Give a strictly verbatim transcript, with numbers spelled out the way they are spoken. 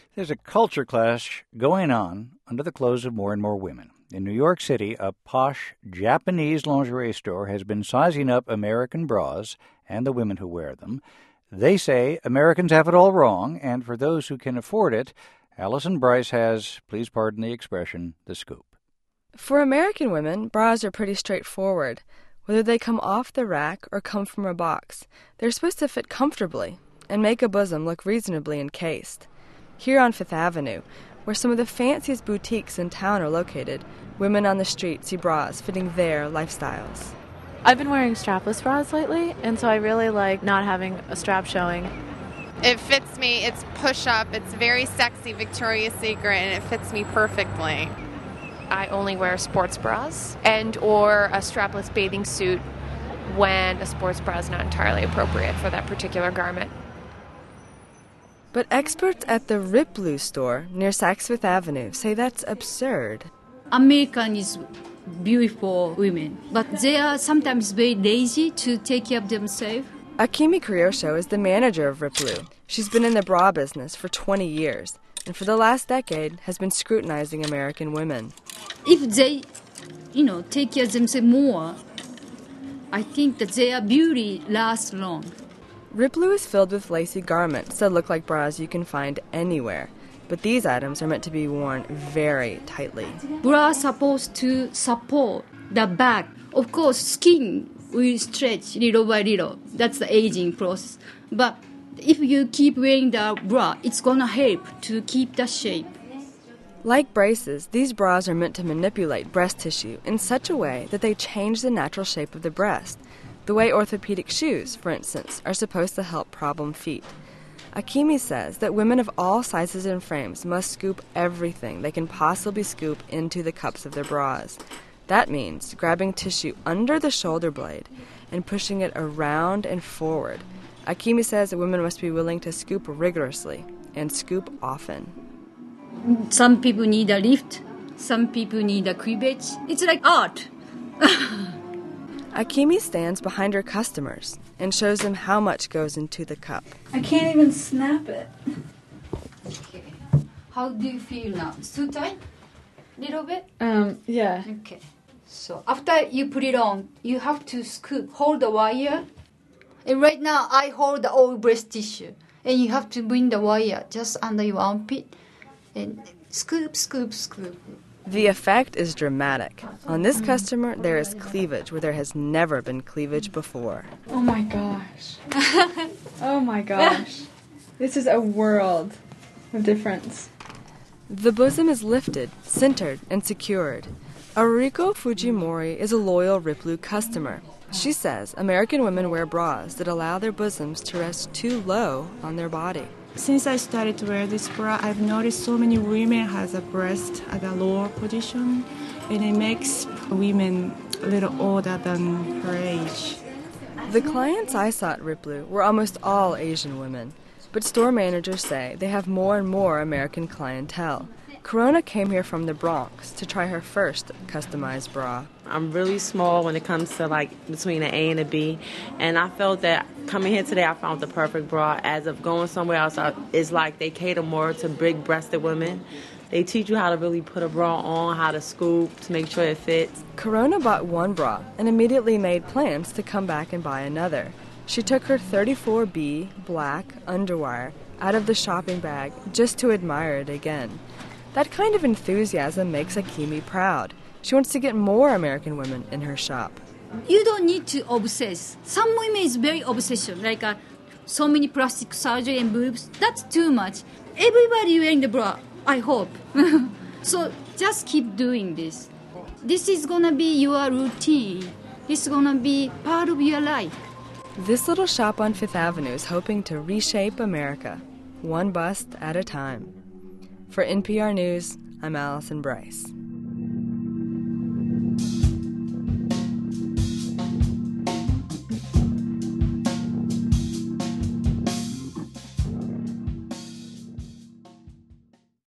There's a culture clash going on under the clothes of more and more women. In New York City, a posh Japanese lingerie store has been sizing up American bras and the women who wear them. They say Americans have it all wrong, and for those who can afford it, Allison Bryce has, please pardon the expression, the scoop. For American women, bras are pretty straightforward. Whether they come off the rack or come from a box, they're supposed to fit comfortably and make a bosom look reasonably encased. Here on Fifth Avenue, where some of the fanciest boutiques in town are located, women on the street see bras fitting their lifestyles. I've been wearing strapless bras lately, and so I really like not having a strap showing. It fits me, it's push-up, it's very sexy, Victoria's Secret, and it fits me perfectly. I only wear sports bras and or a strapless bathing suit when a sports bra is not entirely appropriate for that particular garment. But experts at the Riplu store near Saks Fifth Avenue say that's absurd. American is beautiful women, but they are sometimes very lazy to take care of themselves. Akimi Kyosho is the manager of Riplu. She's been in the bra business for twenty years, and for the last decade has been scrutinizing American women. If they, you know, take care of themselves more, I think that their beauty lasts long. Riplu is filled with lacy garments that look like bras you can find anywhere, but these items are meant to be worn very tightly. Bra supposed to support the back. Of course, skin will stretch little by little. That's the aging process. But if you keep wearing the bra, it's gonna help to keep the shape. Like braces, these bras are meant to manipulate breast tissue in such a way that they change the natural shape of the breast, the way orthopedic shoes, for instance, are supposed to help problem feet. Akimi says that women of all sizes and frames must scoop everything they can possibly scoop into the cups of their bras. That means grabbing tissue under the shoulder blade and pushing it around and forward. Akimi says that women must be willing to scoop rigorously and scoop often. Some people need a lift. Some people need a cleavage. It's like art. Akimi stands behind her customers and shows them how much goes into the cup. I can't even snap it. Okay. How do you feel now? It's too tight? Little bit? Um, yeah. Okay. So after you put it on, you have to scoop, hold the wire. And right now, I hold the old breast tissue. And you have to bring the wire just under your armpit. And scoop, scoop, scoop. The effect is dramatic. On this customer, there is cleavage where there has never been cleavage before. Oh my gosh. Oh my gosh. This is a world of difference. The bosom is lifted, centered, and secured. Ariko Fujimori is a loyal Riplu customer. She says American women wear bras that allow their bosoms to rest too low on their body. Since I started to wear this bra, I've noticed so many women has a breast at a lower position, and it makes women a little older than her age. The clients I saw at Riplu were almost all Asian women, but store managers say they have more and more American clientele. Corona came here from the Bronx to try her first customized bra. I'm really small when it comes to like between an A and a B, and I felt that coming here today I found the perfect bra. As of going somewhere else, I, it's like they cater more to big-breasted women. They teach you how to really put a bra on, how to scoop to make sure it fits. Corona bought one bra and immediately made plans to come back and buy another. She took her thirty-four B black underwire out of the shopping bag just to admire it again. That kind of enthusiasm makes Akimi proud. She wants to get more American women in her shop. You don't need to obsess. Some women is very obsession, like uh, so many plastic surgery and boobs. That's too much. Everybody wearing the bra, I hope. So just keep doing this. This is gonna be your routine. This is gonna be part of your life. This little shop on Fifth Avenue is hoping to reshape America, one bust at a time. For N P R News, I'm Allison Bryce.